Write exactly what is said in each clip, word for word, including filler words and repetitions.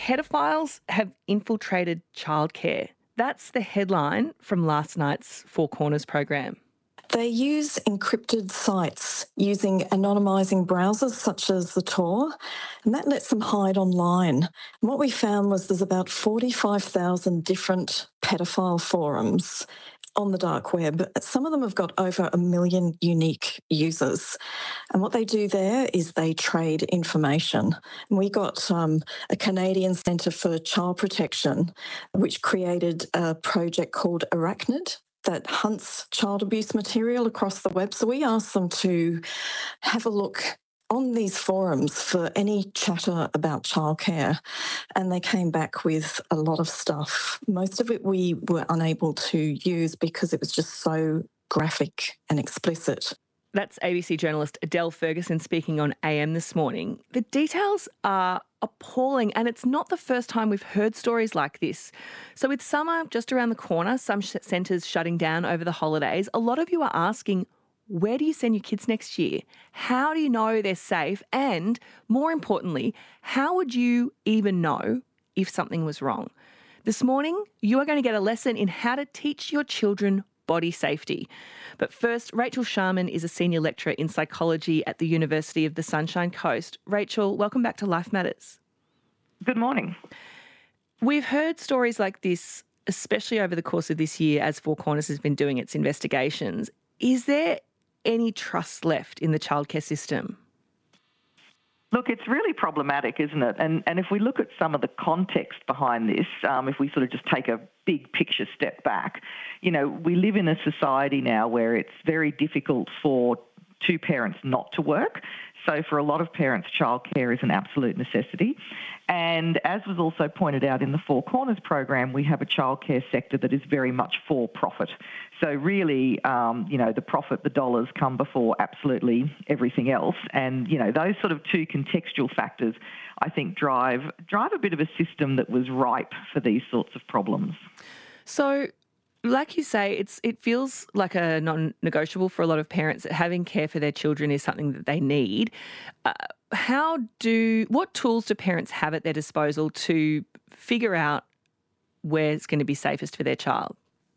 Pedophiles have infiltrated childcare. That's the headline from last night's Four Corners program. They use encrypted sites using anonymising browsers such as the Tor, and that lets them hide online. And what we found was there's about forty-five thousand different pedophile forums on the dark web. Some of them have got over a million unique users. And what they do there is they trade information. And we got um, a Canadian Centre for Child Protection, which created a project called Arachnid that hunts child abuse material across the web. So we asked them to have a look on these forums for any chatter about childcare, and they came back with a lot of stuff. Most of it we were unable to use because it was just so graphic and explicit. That's A B C journalist Adele Ferguson speaking on A M this morning. The details are appalling, and it's not the first time we've heard stories like this. So with summer just around the corner, some sh- centres shutting down over the holidays, a lot of you are asking, where do you send your kids next year? How do you know they're safe? And more importantly, how would you even know if something was wrong? This morning, you are going to get a lesson in how to teach your children body safety. But first, Rachel Sharman is a senior lecturer in psychology at the University of the Sunshine Coast. Rachel, welcome back to Life Matters. Good morning. We've heard stories like this, especially over the course of this year as Four Corners has been doing its investigations. Is there any trust left in the childcare system? Look, it's really problematic, isn't it? And and if we look at some of the context behind this, um, if we sort of just take a big picture step back, you know, we live in a society now where it's very difficult for two parents not to work. So for a lot of parents, childcare is an absolute necessity. And as was also pointed out in the Four Corners program, we have a childcare sector that is very much for profit. So really, um, you know, the profit, the dollars come before absolutely everything else. And, you know, those sort of two contextual factors, I think, drive drive a bit of a system that was ripe for these sorts of problems. So, like you say, it's it feels like a non-negotiable for a lot of parents that having care for their children is something that they need. Uh, how do what tools do parents have at their disposal to figure out where it's going to be safest for their child?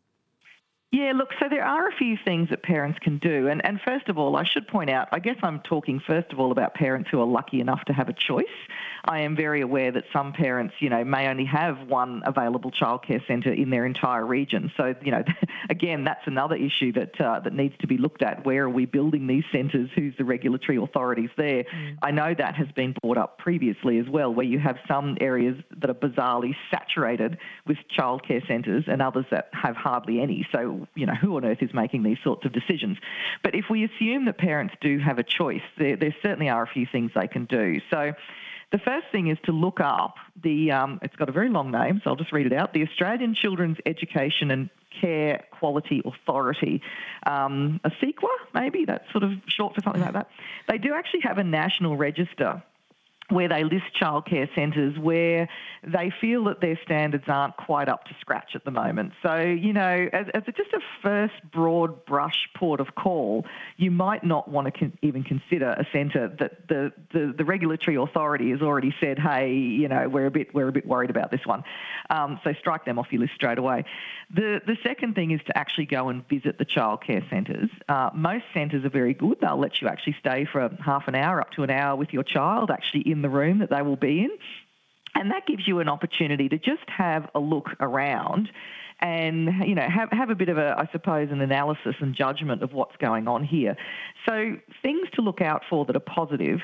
Yeah, look, so there are a few things that parents can do. And, and first of all, I should point out, I guess I'm talking first of all about parents who are lucky enough to have a choice. I am very aware that some parents, you know, may only have one available childcare centre in their entire region. So, you know, again, that's another issue that uh, that needs to be looked at. Where are we building these centres? Who's the regulatory authorities there? Mm. I know that has been brought up previously as well, where you have some areas that are bizarrely saturated with childcare centres and others that have hardly any. So, you know, who on earth is making these sorts of decisions? But if we assume that parents do have a choice, there, there certainly are a few things they can do. So the first thing is to look up the, um, it's got a very long name, so I'll just read it out, the Australian Children's Education and Care Quality Authority, um, a S E Q A maybe, that's sort of short for something like that. They do actually have a national register where they list childcare centres where they feel that their standards aren't quite up to scratch at the moment. So, you know, as, as a, just a first broad brush port of call, you might not want to con- even consider a centre that the, the, the regulatory authority has already said, hey, you know, we're a bit we're a bit worried about this one. Um, so strike them off your list straight away. The the second thing is to actually go and visit the childcare centres. Uh, most centres are very good. They'll let you actually stay for half an hour, up to an hour with your child, actually in the room that they will be in. And that gives you an opportunity to just have a look around and, you know, have, have a bit of a, I suppose, an analysis and judgment of what's going on here. So things to look out for that are positive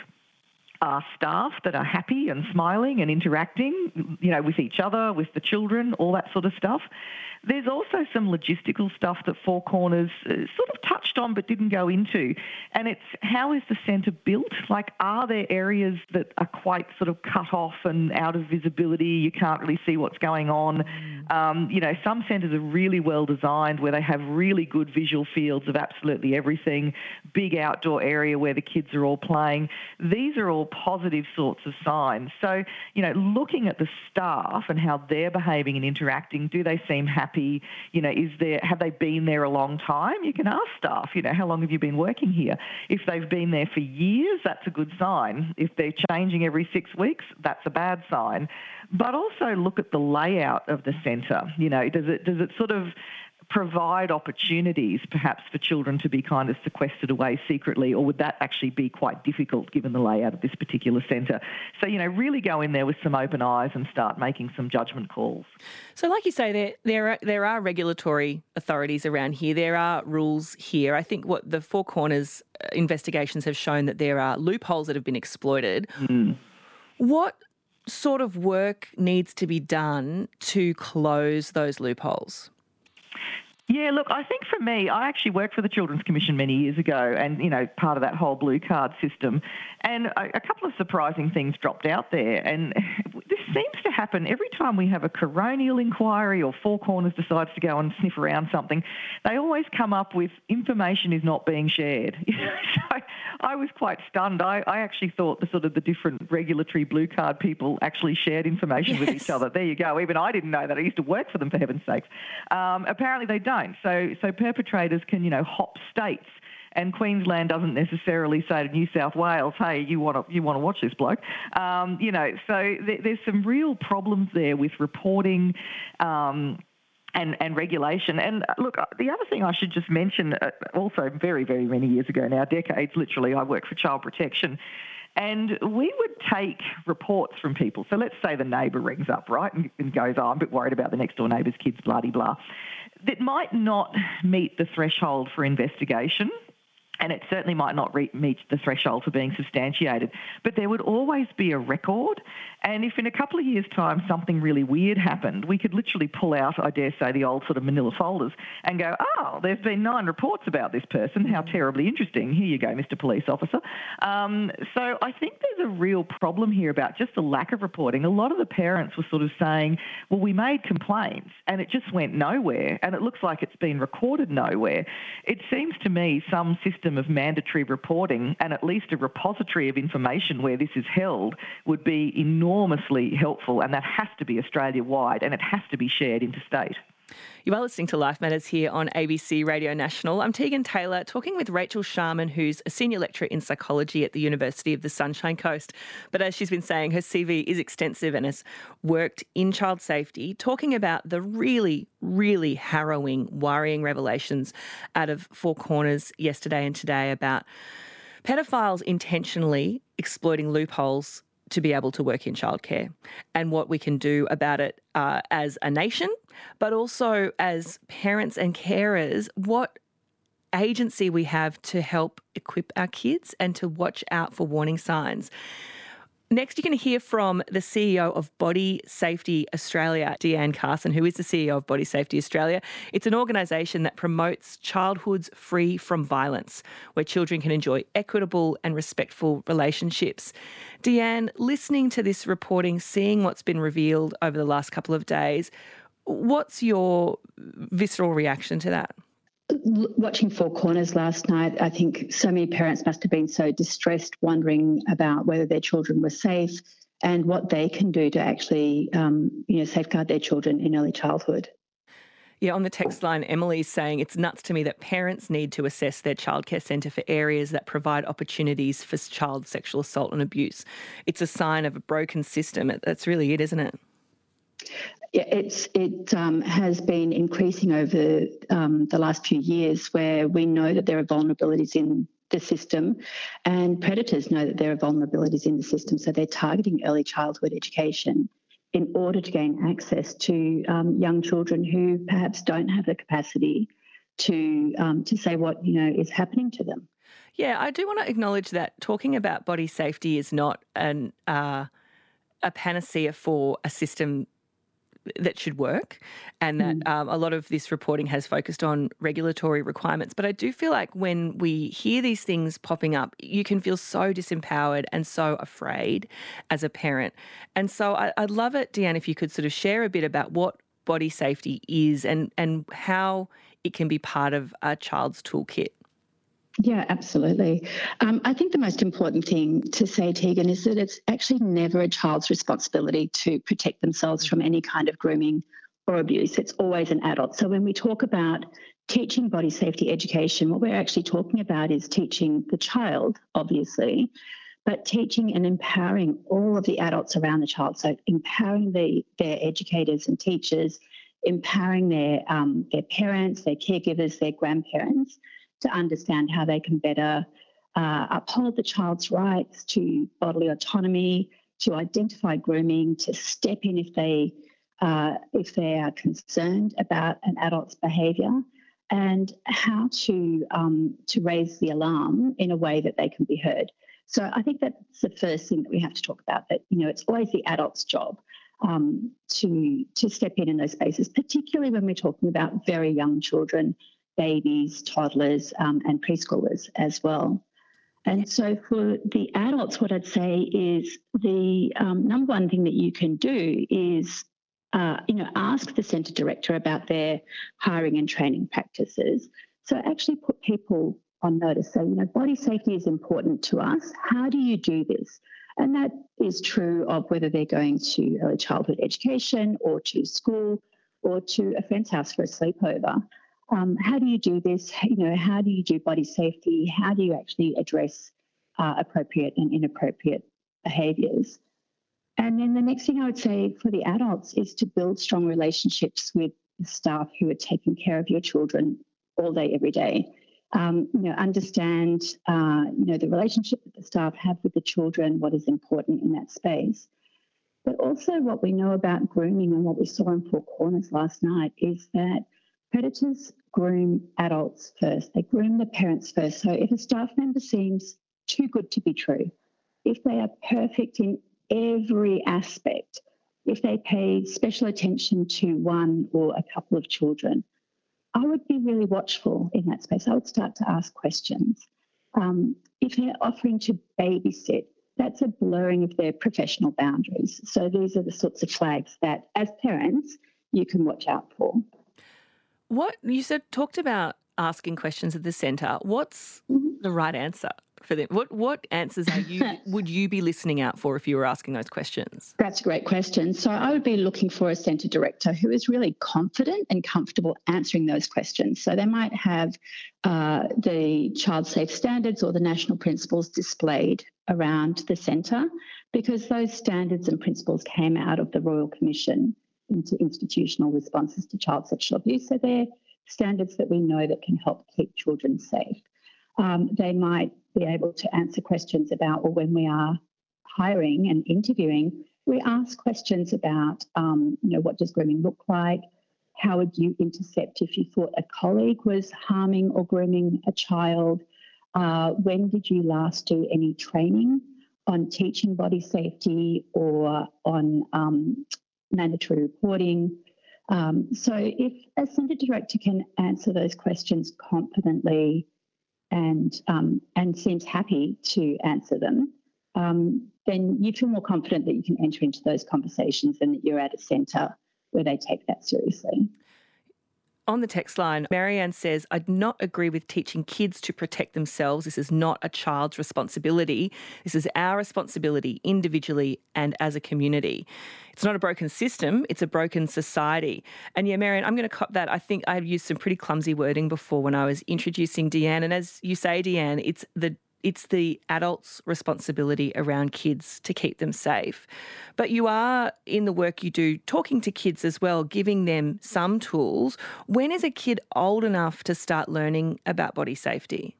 are staff that are happy and smiling and interacting, you know, with each other, with the children, all that sort of stuff. There's also some logistical stuff that Four Corners uh, sort of touched on but didn't go into, and it's how is the centre built? Like, are there areas that are quite sort of cut off and out of visibility? You can't really see what's going on. Um, you know, some centres are really well designed where they have really good visual fields of absolutely everything, big outdoor area where the kids are all playing. These are all positive sorts of signs. So, you know, looking at the staff and how they're behaving and interacting, do they seem happy? happy? You know, is there, have they been there a long time? You can ask staff, you know, how long have you been working here? If they've been there for years, that's a good sign. If they're changing every six weeks, that's a bad sign. But also look at the layout of the centre. You know, does it does it sort of provide opportunities perhaps for children to be kind of sequestered away secretly, or would that actually be quite difficult given the layout of this particular centre? So, you know, really go in there with some open eyes and start making some judgment calls. So like you say, there there are, there are regulatory authorities around here. There are rules here. I think what the Four Corners investigations have shown that there are loopholes that have been exploited. Mm. What sort of work needs to be done to close those loopholes? Yeah, look, I think for me, I actually worked for the Children's Commission many years ago and, you know, part of that whole blue card system. And a, a couple of surprising things dropped out there. And this seems to happen every time we have a coronial inquiry or Four Corners decides to go and sniff around something. They always come up with information is not being shared. So I was quite stunned. I, I actually thought the sort of the different regulatory blue card people actually shared information Yes. with each other. There you go. Even I didn't know that. I used to work for them, for heaven's sakes. Um, apparently they don't. So, so perpetrators can, you know, hop states, and Queensland doesn't necessarily say to New South Wales, "Hey, you want to you want to watch this bloke?" Um, you know, so th- there's some real problems there with reporting. Um, And, and regulation. And look, the other thing I should just mention, uh, also very, very many years ago now, decades literally, I worked for Child Protection. And we would take reports from people. So let's say the neighbour rings up, right, and, and goes, oh, I'm a bit worried about the next door neighbour's kids, blah-de-blah. That might not meet the threshold for investigation, and it certainly might not re- meet the threshold for being substantiated. But there would always be a record. And if in a couple of years' time something really weird happened, we could literally pull out, I dare say, the old sort of manila folders and go, oh, there's been nine reports about this person. How terribly interesting. Here you go, Mister Police Officer. Um, so I think there's a real problem here about just the lack of reporting. A lot of the parents were sort of saying, well, we made complaints and it just went nowhere, and it looks like it's been recorded nowhere. It seems to me some system of mandatory reporting and at least a repository of information where this is held would be enormously helpful, and that has to be Australia-wide and it has to be shared interstate. You are listening to Life Matters here on A B C Radio National. I'm Tegan Taylor, talking with Rachel Sharman, who's a senior lecturer in psychology at the University of the Sunshine Coast. But as she's been saying, her C V is extensive and has worked in child safety, talking about the really, really harrowing, worrying revelations out of Four Corners yesterday and today about pedophiles intentionally exploiting loopholes to be able to work in childcare, and what we can do about it uh, as a nation, but also as parents and carers, what agency we have to help equip our kids and to watch out for warning signs. Next, you're going to hear from the C E O of Body Safety Australia, Deanne Carson, who is the C E O of Body Safety Australia. It's an organisation that promotes childhoods free from violence, where children can enjoy equitable and respectful relationships. Deanne, listening to this reporting, seeing what's been revealed over the last couple of days, what's your visceral reaction to that? Watching Four Corners last night, I think so many parents must have been so distressed, wondering about whether their children were safe and what they can do to actually, um, you know, safeguard their children in early childhood. Yeah, on the text line, Emily's saying it's nuts to me that parents need to assess their childcare centre for areas that provide opportunities for child sexual assault and abuse. It's a sign of a broken system. That's really it, isn't it? Yeah, it's, it um, has been increasing over um, the last few years, where we know that there are vulnerabilities in the system and predators know that there are vulnerabilities in the system. So they're targeting early childhood education in order to gain access to um, young children who perhaps don't have the capacity to um, to say what, you know, is happening to them. Yeah, I do want to acknowledge that talking about body safety is not an uh, a panacea for a system that should work, and that um, a lot of this reporting has focused on regulatory requirements. But I do feel like when we hear these things popping up, you can feel so disempowered and so afraid as a parent. And so I, I'd love it, Deanne, if you could sort of share a bit about what body safety is and, and how it can be part of a child's toolkit. Yeah, absolutely. Um, I think the most important thing to say, Tegan, is that it's actually never a child's responsibility to protect themselves from any kind of grooming or abuse. It's always an adult. So when we talk about teaching body safety education, what we're actually talking about is teaching the child, obviously, but teaching and empowering all of the adults around the child. So empowering the, their educators and teachers, empowering their, um, their parents, their caregivers, their grandparents to understand how they can better uh, uphold the child's rights to bodily autonomy, to identify grooming, to step in if they uh, if they are concerned about an adult's behaviour, and how to um, to raise the alarm in a way that they can be heard. So I think that's the first thing that we have to talk about, that, you know, it's always the adult's job um, to, to step in in those spaces, particularly when we're talking about very young children, babies, toddlers, um, and preschoolers as well. And so for the adults, what I'd say is the um, number one thing that you can do is, uh, you know, ask the centre director about their hiring and training practices. So actually put people on notice. So, you know, body safety is important to us. How do you do this? And that is true of whether they're going to early childhood education or to school or to a friend's house for a sleepover. Um, how do you do this? You know, how do you do body safety? How do you actually address uh, appropriate and inappropriate behaviours? And then the next thing I would say for the adults is to build strong relationships with the staff who are taking care of your children all day, every day. Um, you know, understand, uh, you know, the relationship that the staff have with the children, what is important in that space. But also what we know about grooming and what we saw in Four Corners last night is that predators groom adults first. They groom the parents first. So if a staff member seems too good to be true, if they are perfect in every aspect, if they pay special attention to one or a couple of children, I would be really watchful in that space. I would start to ask questions. Um, if they're offering to babysit, that's a blurring of their professional boundaries. So these are the sorts of flags that, as parents, you can watch out for. What you said talked about asking questions at the centre. What's mm-hmm. the right answer for them? What what answers are you would you be listening out for if you were asking those questions? That's a great question. So I would be looking for a centre director who is really confident and comfortable answering those questions. So they might have uh, the child safe standards or the national principles displayed around the centre, because those standards and principles came out of the Royal Commission into institutional responses to child sexual abuse. So they're standards that we know that can help keep children safe. Um, they might be able to answer questions about, or when we are hiring and interviewing, we ask questions about, um, you know, what does grooming look like? How would you intercept if you thought a colleague was harming or grooming a child? Uh, when did you last do any training on teaching body safety or on um, mandatory reporting? Um, so if a centre director can answer those questions confidently and um, and seems happy to answer them, um, then you feel more confident that you can enter into those conversations and that you're at a centre where they take that seriously. On the text line, Marianne says, I'd not agree with teaching kids to protect themselves. This is not a child's responsibility. This is our responsibility individually and as a community. It's not a broken system, it's a broken society. And yeah, Marianne, I'm going to cop that. I think I've used some pretty clumsy wording before when I was introducing Deanne. And as you say, Deanne, it's the It's the adults' responsibility around kids to keep them safe. But you are, in the work you do, talking to kids as well, giving them some tools. When is a kid old enough to start learning about body safety?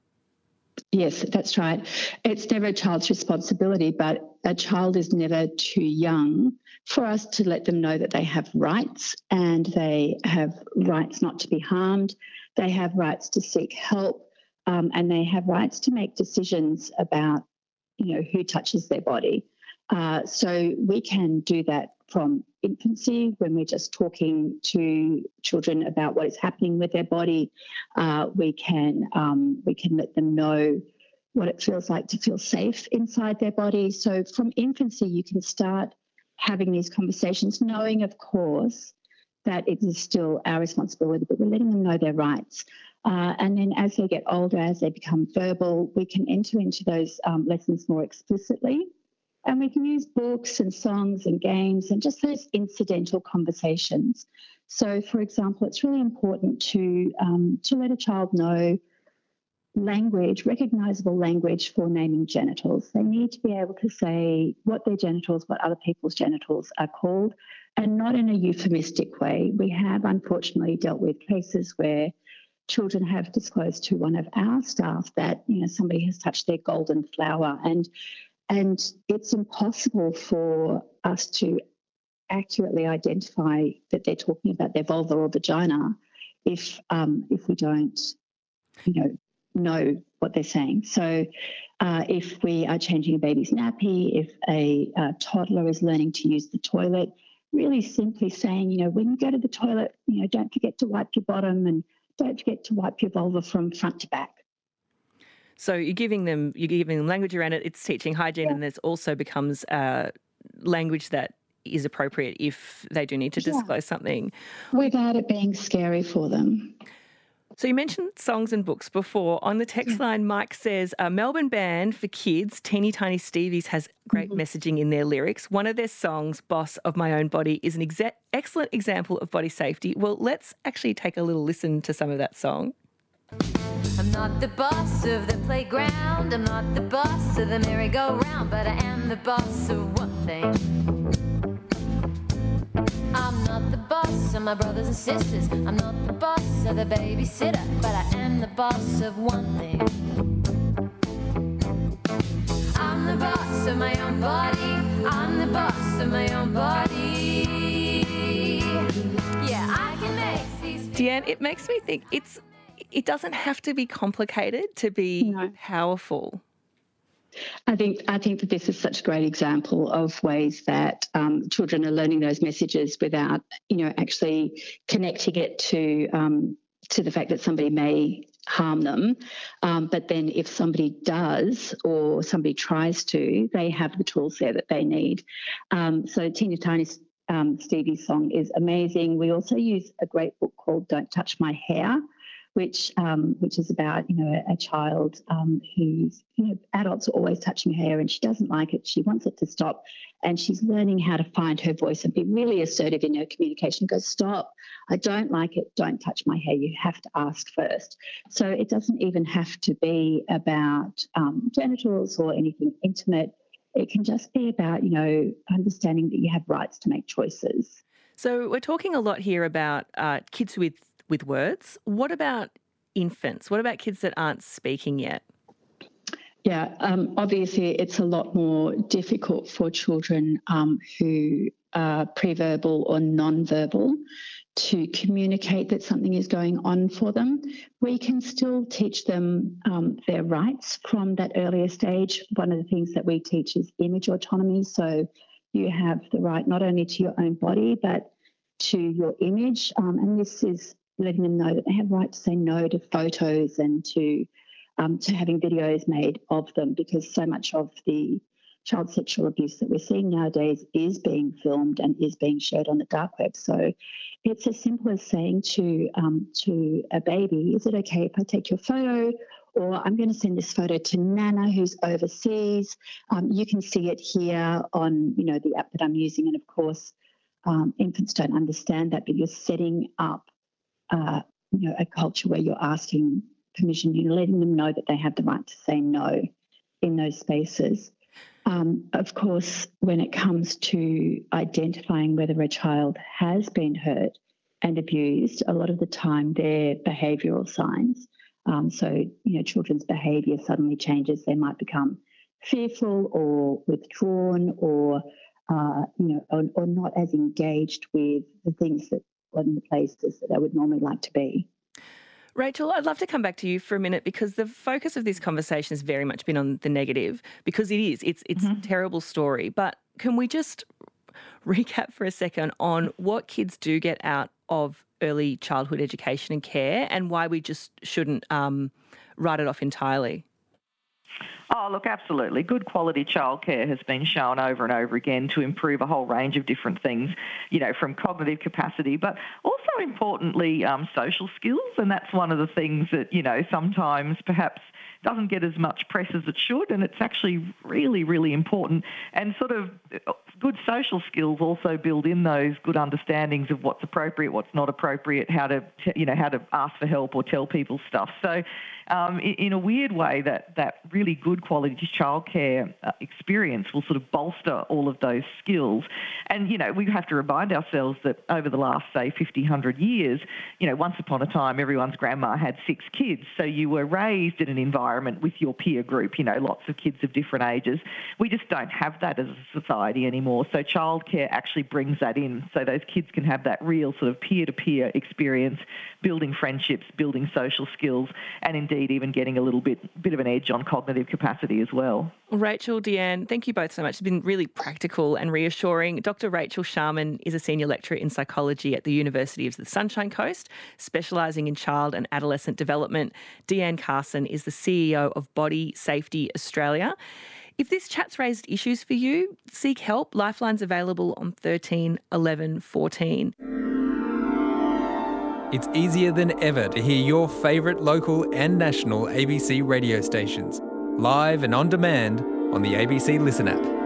Yes, that's right. It's never a child's responsibility, but a child is never too young for us to let them know that they have rights, and they have rights not to be harmed. They have rights to seek help. Um, and they have rights to make decisions about, you know, who touches their body. Uh, so we can do that from infancy when we're just talking to children about what is happening with their body. Uh, we can um, we can let them know what it feels like to feel safe inside their body. So from infancy, you can start having these conversations, knowing, of course, that it is still our responsibility, but we're letting them know their rights. Uh, and then as they get older, as they become verbal, we can enter into those um, lessons more explicitly. And we can use books and songs and games and just those incidental conversations So, for example, it's really important to um, to let a child know language, recognisable language for naming genitals. They need to be able to say what their genitals, what other people's genitals are called, and not in a euphemistic way. We have unfortunately dealt with cases where children have disclosed to one of our staff that, you know, somebody has touched their golden flower, and and it's impossible for us to accurately identify that they're talking about their vulva or vagina if um, if we don't, you know, know what they're saying. So uh, if we are changing a baby's nappy, if a, a toddler is learning to use the toilet, really simply saying, you know, when you go to the toilet, you know, don't forget to wipe your bottom and don't forget to wipe your vulva from front to back. So you're giving them you're giving them language around it. It's teaching hygiene, yeah. And this also becomes uh, language that is appropriate if they do need to disclose yeah. something, without it being scary for them. So you mentioned songs and books before. On the text yeah. line, Mike says, a Melbourne band for kids, Teeny Tiny Stevies, has great mm-hmm. messaging in their lyrics. One of their songs, Boss of My Own Body, is an exa- excellent example of body safety. Well, let's actually take a little listen to some of that song. I'm not the boss of the playground, I'm not the boss of the merry-go-round, but I am the boss of one thing. I'm not the boss of my brothers and sisters, I'm not the boss of the babysitter, but I am the boss of one thing. I'm the boss of my own body, I'm the boss of my own body. Yeah, I can make these... Deanne, it makes me think it's it doesn't have to be complicated to be no. powerful. I think I think that this is such a great example of ways that um, children are learning those messages without, you know, actually connecting it to um, to the fact that somebody may harm them. Um, but then if somebody does or somebody tries to, they have the tools there that they need. Um, so Teeny Tiny um, Stevie's song is amazing. We also use a great book called Don't Touch My Hair, which um, which is about, you know, a, a child um, who's, you know, adults are always touching her hair and she doesn't like it. She wants it to stop, and she's learning how to find her voice and be really assertive in her communication. Go, stop, I don't like it, don't touch my hair. You have to ask first. So it doesn't even have to be about um, genitals or anything intimate. It can just be about, you know, understanding that you have rights to make choices. So we're talking a lot here about uh, kids with with words. What about infants? What about kids that aren't speaking yet? Yeah, um, obviously it's a lot more difficult for children um, who are pre-verbal or non-verbal to communicate that something is going on for them. We can still teach them um, their rights from that earlier stage. One of the things that we teach is image autonomy. So you have the right not only to your own body, but to your image. Um, and this is letting them know that they have right to say no to photos and to um, to having videos made of them, because so much of the child sexual abuse that we're seeing nowadays is being filmed and is being shared on the dark web. So it's as simple as saying to um, to a baby, is it okay if I take your photo? Or I'm going to send this photo to Nana who's overseas. Um, you can see it here on, you know, the app that I'm using. And of course, um, infants don't understand that, but you're setting up Uh, you know, a culture where you're asking permission, you're letting them know that they have the right to say no in those spaces. Um, of course, when it comes to identifying whether a child has been hurt and abused, a lot of the time they're behavioural signs. Um, so, you know, children's behaviour suddenly changes. They might become fearful or withdrawn or, uh, you know, or, or not as engaged with the things that in the places that they would normally like to be. Rachel, I'd love to come back to you for a minute, because the focus of this conversation has very much been on the negative, because it is, it's it's mm-hmm. a terrible story. But can we just recap for a second on what kids do get out of early childhood education and care, and why we just shouldn't um, write it off entirely? Oh, look, absolutely. Good quality childcare has been shown over and over again to improve a whole range of different things, you know, from cognitive capacity, but also importantly, um, social skills. And that's one of the things that, you know, sometimes perhaps doesn't get as much press as it should, and it's actually really, really important. And sort of good social skills also build in those good understandings of what's appropriate, what's not appropriate, how to, you know, how to ask for help or tell people stuff. So um, in a weird way, that, that really good quality childcare uh, experience will sort of bolster all of those skills. And, you know, we have to remind ourselves that over the last, say, fifty, one hundred years, you know, once upon a time, everyone's grandma had six kids. So you were raised in an environment with your peer group, you know, lots of kids of different ages. We just don't have that as a society anymore. So childcare actually brings that in. So those kids can have that real sort of peer-to-peer experience, building friendships, building social skills, and indeed even getting a little bit bit of an edge on cognitive capacity as well. Rachel, Deanne, thank you both so much. It's been really practical and reassuring. Doctor Rachel Sharman is a senior lecturer in psychology at the University of the Sunshine Coast, specialising in child and adolescent development. Deanne Carson is the C E O of Body Safety Australia. If this chat's raised issues for you, seek help. Lifeline's available on thirteen eleven fourteen. It's easier than ever to hear your favourite local and national A B C radio stations, live and on demand on the A B C Listen app.